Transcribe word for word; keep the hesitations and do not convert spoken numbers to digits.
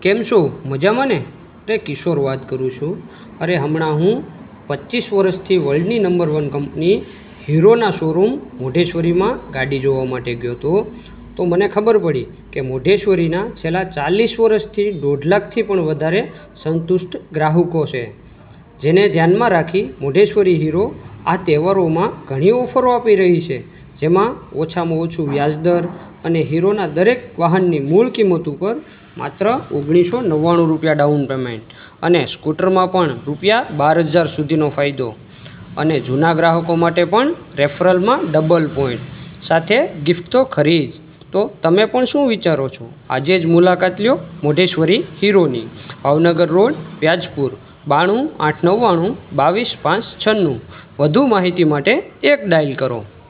કેમ છો? મજામાં ને? અરે કિશોર વાત કરું છું. અરે હમણાં હું પચીસ વર્ષથી વર્લ્ડની નંબર વન કંપની હીરોના શોરૂમ મોઢેશ્વરીમાં ગાડી જોવા માટે ગયો હતો. તો મને ખબર પડી કે મોઢેશ્વરીના છેલ્લા ચાલીસ વર્ષથી દોઢ લાખથી પણ વધારે સંતુષ્ટ ગ્રાહકો છે, જેને ધ્યાનમાં રાખી મોઢેશ્વરી હીરો આ તહેવારોમાં ઘણી ઓફરો આપી રહી છે, જેમાં ઓછામાં ઓછું વ્યાજદર અને હીરોના દરેક વાહનની મૂળ કિંમત ઉપર માત્ર ઓગણીસો નવ્વાણું રૂપિયા ડાઉન પેમેન્ટ અને સ્કૂટરમાં પણ રૂપિયા બાર હજાર સુધીનો ફાયદો. અને જૂના ગ્રાહકો માટે પણ રેફરલમાં ડબલ પોઈન્ટ સાથે ગિફ્ટ તો ખરી જ. તો તમે પણ શું વિચારો છો? આજે જ મુલાકાત લ્યો મોઢેશ્વરી હીરોની, ભાવનગર રોડ, વ્યાજપુર, બાણું આઠ નવ્વાણું બાવીસ પાંચ છન્નું. વધુ માહિતી માટે એક ડાયલ કરો.